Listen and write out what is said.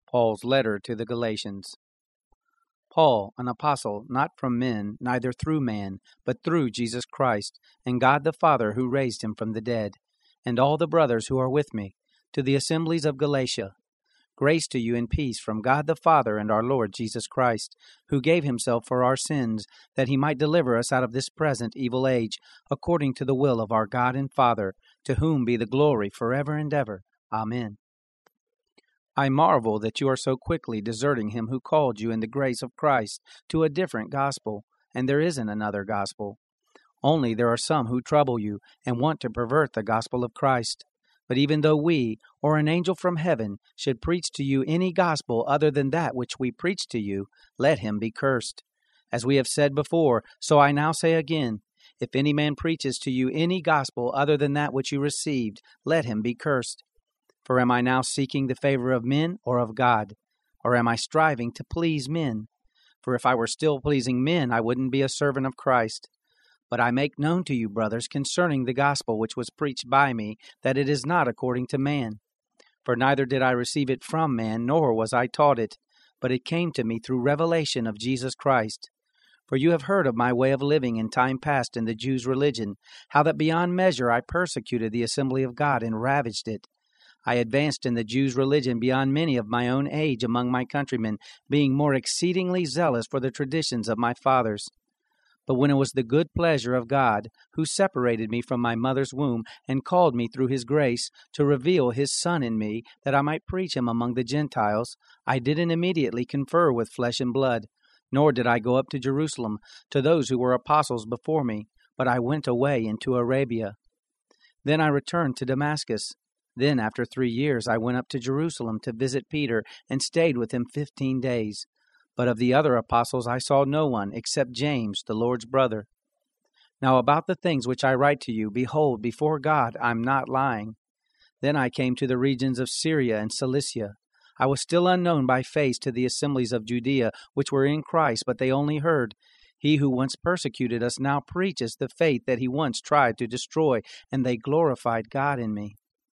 Paul's letter to the Galatians. Paul, an apostle, not from men, neither through man, but through Jesus Christ, and God the Father who raised him from the dead, and all the brothers who are with me, to the assemblies of Galatia. Grace to you and peace from God the Father and our Lord Jesus Christ, who gave himself for our sins, that he might deliver us out of this present evil age, according to the will of our God and Father, to whom be the glory forever and ever. Amen. I marvel that you are so quickly deserting him who called you in the grace of Christ to a different gospel, and there isn't another gospel. Only there are some who trouble you and want to pervert the gospel of Christ. But even though we, or an angel from heaven, should preach to you any gospel other than that which we preach to you, let him be cursed. As we have said before, so I now say again, if any man preaches to you any gospel other than that which you received, let him be cursed. For am I now seeking the favor of men or of God? Or am I striving to please men? For if I were still pleasing men, I wouldn't be a servant of Christ. But I make known to you, brothers, concerning the gospel which was preached by me, that it is not according to man. For neither did I receive it from man, nor was I taught it, but it came to me through revelation of Jesus Christ. For you have heard of my way of living in time past in the Jews' religion, how that beyond measure I persecuted the assembly of God and ravaged it. I advanced in the Jews' religion beyond many of my own age among my countrymen, being more exceedingly zealous for the traditions of my fathers. But when it was the good pleasure of God, who separated me from my mother's womb, and called me through his grace, to reveal his Son in me, that I might preach him among the Gentiles, I didn't immediately confer with flesh and blood, nor did I go up to Jerusalem, to those who were apostles before me, but I went away into Arabia. Then I returned to Damascus. Then, after 3 years, I went up to Jerusalem to visit Peter, and stayed with him 15 days. But of the other apostles I saw no one, except James, the Lord's brother. Now about the things which I write to you, behold, before God I'm not lying. Then I came to the regions of Syria and Cilicia. I was still unknown by face to the assemblies of Judea, which were in Christ, but they only heard, he who once persecuted us now preaches the faith that he once tried to destroy, and they glorified God in me.